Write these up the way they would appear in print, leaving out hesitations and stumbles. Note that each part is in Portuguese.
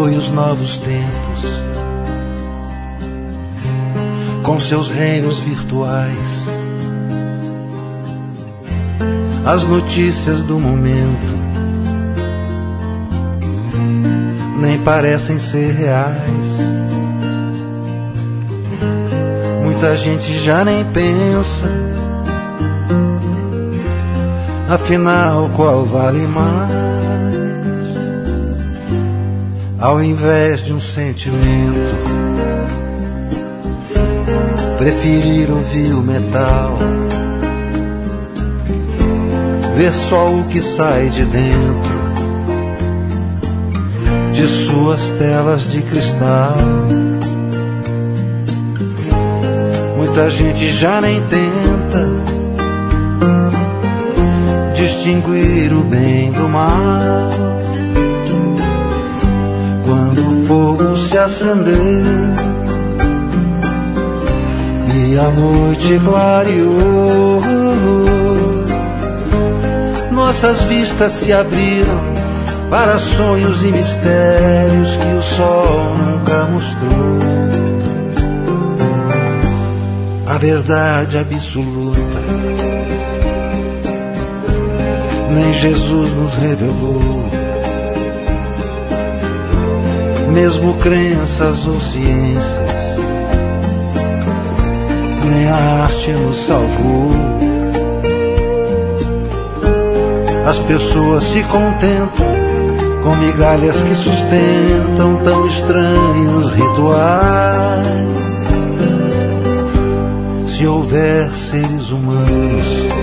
abençoe os novos tempos com seus reinos virtuais. As notícias do momento nem parecem ser reais. Muita gente já nem pensa, afinal qual vale mais? Ao invés de um sentimento, preferir ouvir o metal, ver só o que sai de dentro de suas telas de cristal. Muita gente já nem tenta distinguir o bem do mal. Quando o fogo se acender e a noite clareou, nossas vistas se abriram para sonhos e mistérios que o sol nunca mostrou. A verdade absoluta nem Jesus nos revelou. Mesmo crenças ou ciências, nem a arte nos salvou. As pessoas se contentam com migalhas que sustentam tão estranhos rituais. Se houver seres humanos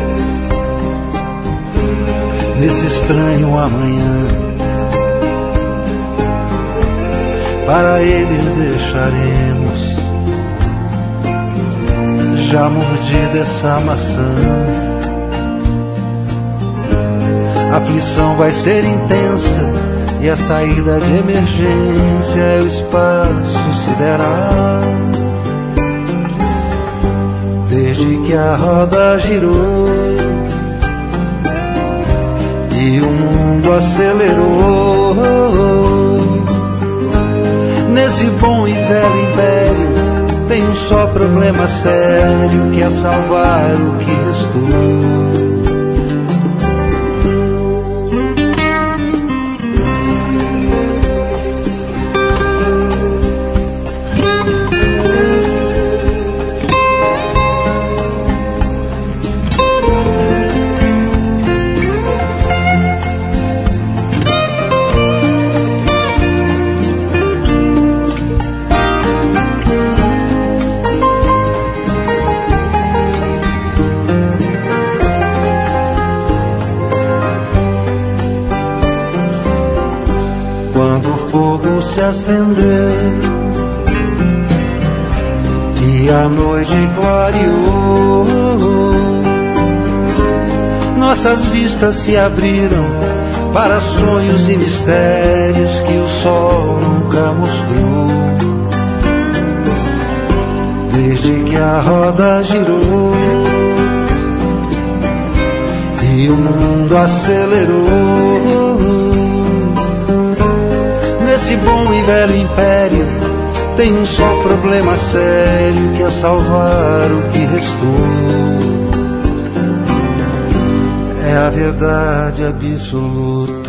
nesse estranho amanhã, para eles deixaremos já mordida essa maçã. A aflição vai ser intensa e a saída de emergência é o espaço sideral. Desde que a roda girou e o mundo acelerou, nesse bom e velho império tem um só problema sério, que é salvar o que restou. Se acender e a noite clareou, nossas vistas se abriram para sonhos e mistérios que o sol nunca mostrou. Desde que a roda girou e o mundo acelerou, esse bom e velho império tem um só problema sério, que é salvar o que restou. É a verdade absoluta